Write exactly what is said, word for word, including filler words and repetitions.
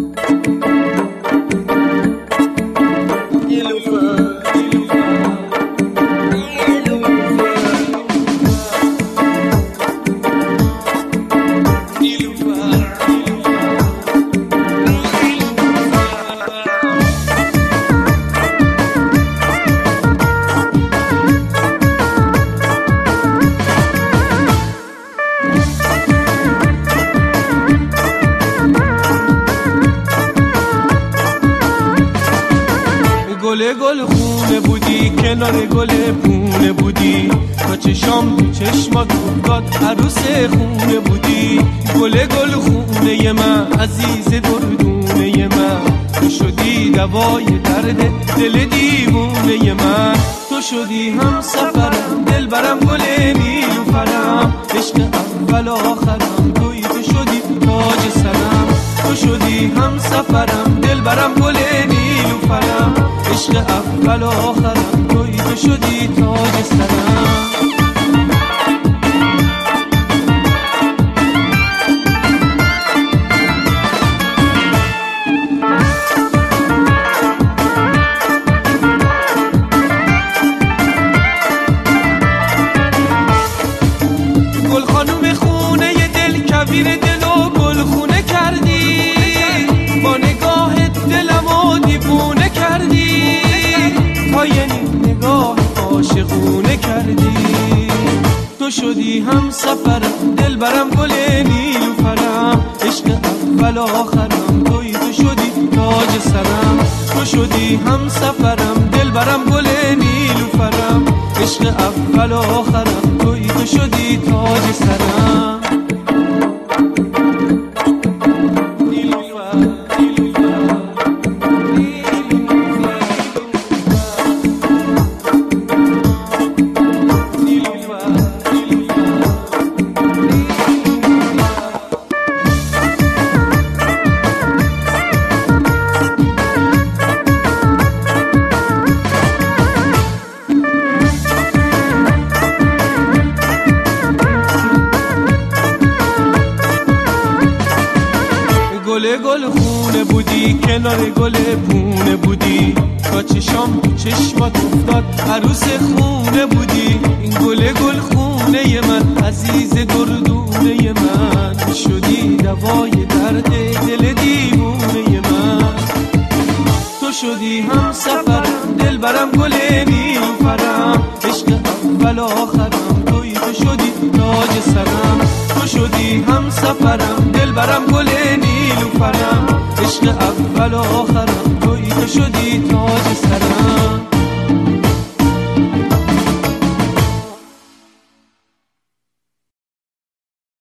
گل گل خونه بودی، کنار گل پونه بودی، تا چشام تو چشمات افتاد عروس خونه بودی. گل گل خونه من، عزیز دردونه من، تو شدی دوای درد دل دیوونه من. تو شدی هم سفرم، دل برم، گل نیلوفرم، عشق اول آخرم، توی تو شدی تاج سرم. تو شدی هم سفرم، دل برم، گل نیلوفرم، عشق اول آخرم، توی تو شدی تاج سرم. گل خانوم خونه دل، کبیر دل و گل خونه کردی، با نگاهت دلمو دیوونه کردی، تا یعنی نگاه عاشقونه کردی. تو شدی هم سفرم، دل برم، گل نیلوفرم، عشق اول آخرم، توی تو شدی تاج سرم. تو شدی هم سفرم، دل برم، گل نیلوفرم، عشق اول آخرم، توی تو شدی تاج سرم. گل گل خونه بودی، کنار گل پونه بودی، تا چشام چشمات افتاد عروس خونه بودی. این گل گل خونه من، عزیز دردونه من، شدی دوای درد دل دیوونه من. تو شدی هم سفرم، دل برم، گل نیلوفرم، عشق اول آخرم، توی تو شدی تاج سرم. تو شدی هم سفرم، دل برم، گل نیلوفرم، عشق اول آخرم، توی تو شدی تاج سرم.